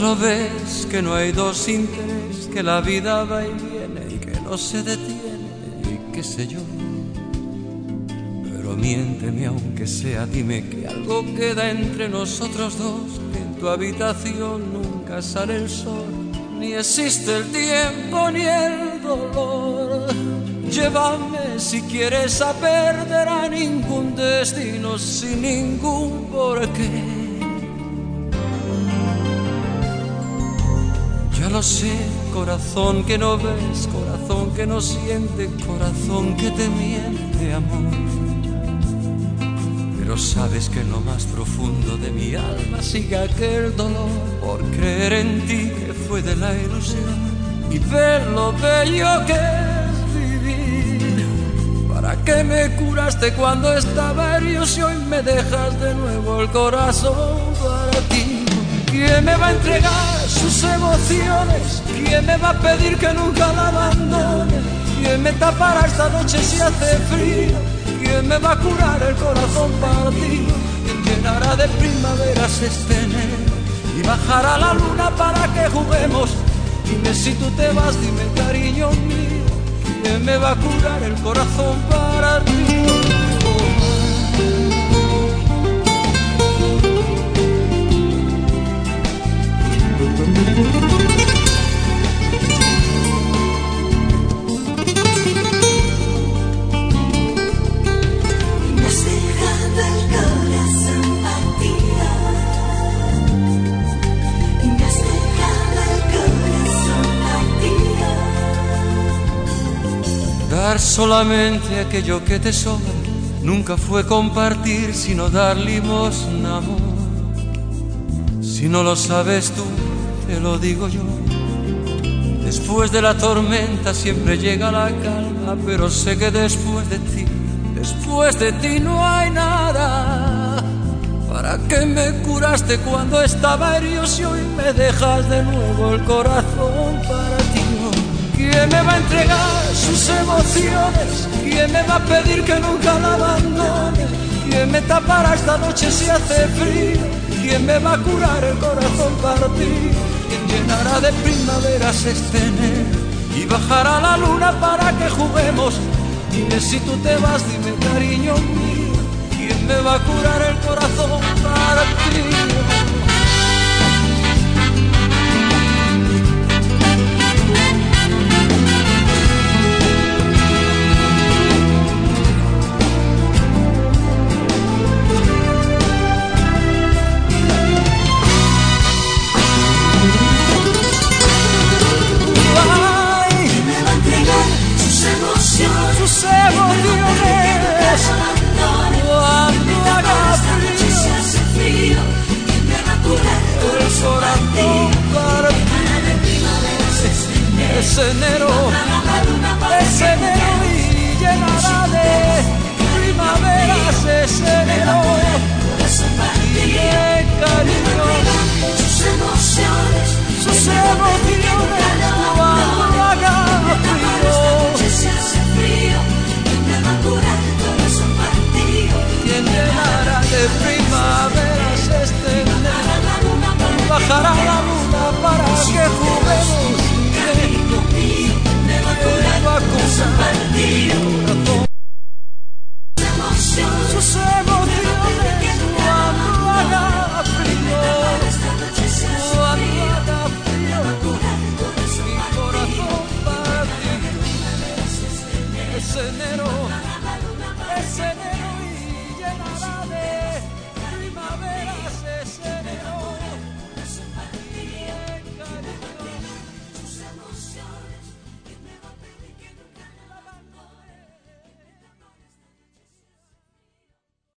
lo ves que no hay dos interés, que la vida va y viene y que no se detiene y qué sé yo. Pero miénteme aunque sea, dime que algo queda entre nosotros dos, que en tu habitación nunca sale el sol, ni existe el tiempo ni el dolor. Llévame si quieres a perder a ningún destino sin ningún porqué. Ya lo sé, corazón que no ves, corazón que no siente, corazón que te miente, amor. Pero sabes que en lo más profundo de mi alma sigue aquel dolor por creer en ti que fue de la ilusión y ver lo bello que es vivir. ¿Para qué me curaste cuando estaba herido si hoy me dejas de nuevo el corazón para ti? ¿Quién me va a entregar sus emociones? ¿Quién me va a pedir que nunca la abandone? ¿Quién me tapará esta noche si hace frío? ¿Quién me va a curar el corazón partido? ¿Quién llenará de primaveras este enero y bajará la luna para que juguemos? Dime si tú te vas, dime cariño mío, ¿quién me va a curar el corazón para ti? Dar solamente aquello que te sobra nunca fue compartir, sino dar limosna, amor. Si no lo sabes tú, te lo digo yo. Después de la tormenta siempre llega la calma, pero sé que después de ti no hay nada. ¿Para qué me curaste cuando estaba herido si hoy me dejas de nuevo el corazón para ti? ¿Quién me va a entregar sus emociones? ¿Quién me va a pedir que nunca la abandone? ¿Quién me tapará esta noche si hace frío? ¿Quién me va a curar el corazón partido? ¿Quién llenará de primaveras este enero y bajará la luna para que juguemos? Dime si tú te vas, dime cariño mío, ¿quién me va a curar el corazón para ti? Ese enero